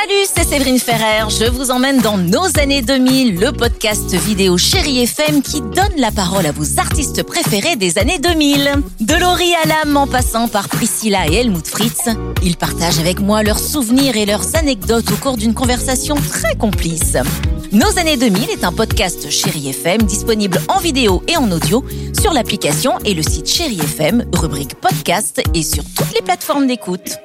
Salut, c'est Séverine Ferrer. Je vous emmène dans nos années 2000, le podcast vidéo Chérie FM qui donne la parole à vos artistes préférés des années 2000. De Laurie Hallam en passant par Priscilla et Helmut Fritz, ils partagent avec moi leurs souvenirs et leurs anecdotes au cours d'une conversation très complice. Nos années 2000 est un podcast Chérie FM disponible en vidéo et en audio sur l'application et le site Chérie FM, rubrique podcast et sur toutes les plateformes d'écoute.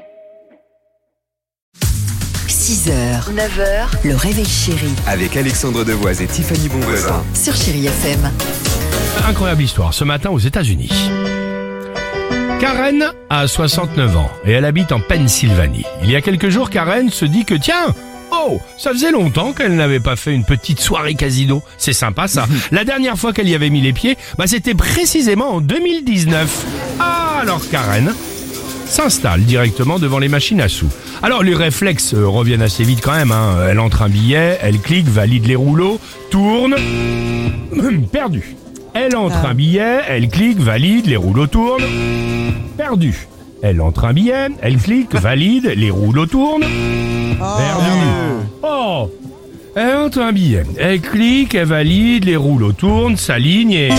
6h, 9h, le réveil chéri Avec Alexandre Devoise et Tiffany Bonvoisin sur Chérie FM. Incroyable histoire, ce matin aux États-Unis. Karen a 69 ans et elle habite en Pennsylvanie. Il y a quelques jours, Karen se dit que tiens, ça faisait longtemps qu'elle n'avait pas fait une petite soirée casino. C'est sympa ça. La dernière fois qu'elle y avait mis les pieds, c'était précisément en 2019. Alors Karen s'installe directement devant les machines à sous. Alors les réflexes reviennent assez vite quand même. Elle entre un billet, elle clique, valide les rouleaux, tourne, perdu. Elle entre un billet, elle clique, valide, les rouleaux tournent, perdu. Elle entre un billet, elle clique, valide, les rouleaux tournent, perdu. Elle entre un billet, elle clique, elle valide, les rouleaux tournent, s'aligne et...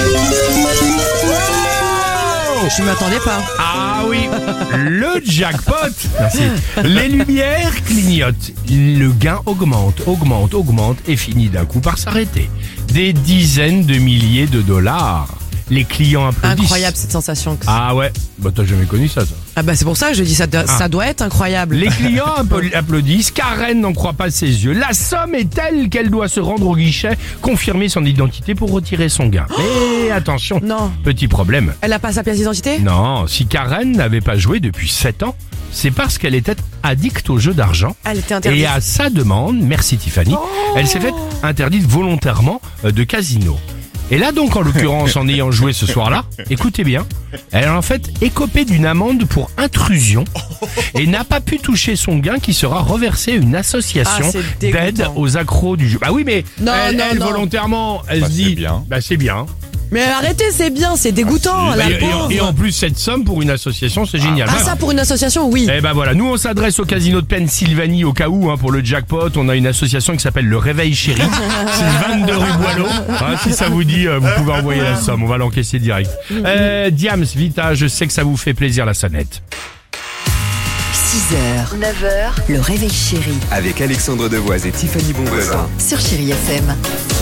Je m'attendais pas. Ah oui, le jackpot. Merci. Les lumières clignotent, le gain augmente et finit d'un coup par s'arrêter. Des dizaines de milliers de dollars. Les clients applaudissent. Incroyable cette sensation. Ah ouais, t'as jamais connu ça, toi. C'est pour ça que je dis ça doit être incroyable. Les clients applaudissent, Karen n'en croit pas ses yeux. La somme est telle qu'elle doit se rendre au guichet, confirmer son identité pour retirer son gain. Mais attention, Non. Petit problème. Elle a pas sa pièce d'identité ? Non, si Karen n'avait pas joué depuis 7 ans, c'est parce qu'elle était addicte aux jeux d'argent. Elle était interdite. Et à sa demande, merci Tiffany, elle s'est faite interdite volontairement de casino. Et là donc, en l'occurrence, en ayant joué ce soir-là, écoutez bien, elle a en fait écopé d'une amende pour intrusion et n'a pas pu toucher son gain qui sera reversé à une association c'est d'aide dégoûtant. aux accros du jeu. Bah oui, mais Non, elle non. volontairement, elle se dit, c'est bien. c'est bien. Mais arrêtez, c'est bien, c'est dégoûtant. La pauvre. Et en plus, cette somme pour une association, c'est génial. Ah, ça pour une association, oui. Eh ben voilà, nous on s'adresse au casino de Pennsylvanie au cas où, pour le jackpot, on a une association qui s'appelle le Réveil Chéri. C'est 22 rue Boileau. Si ça vous dit, vous pouvez envoyer la somme, on va l'encaisser direct. Diams, Vita, je sais que ça vous fait plaisir la sonnette. 6h, 9h, le réveil chéri Avec Alexandre Devoise et Tiffany Bonvoisin sur Chérie FM.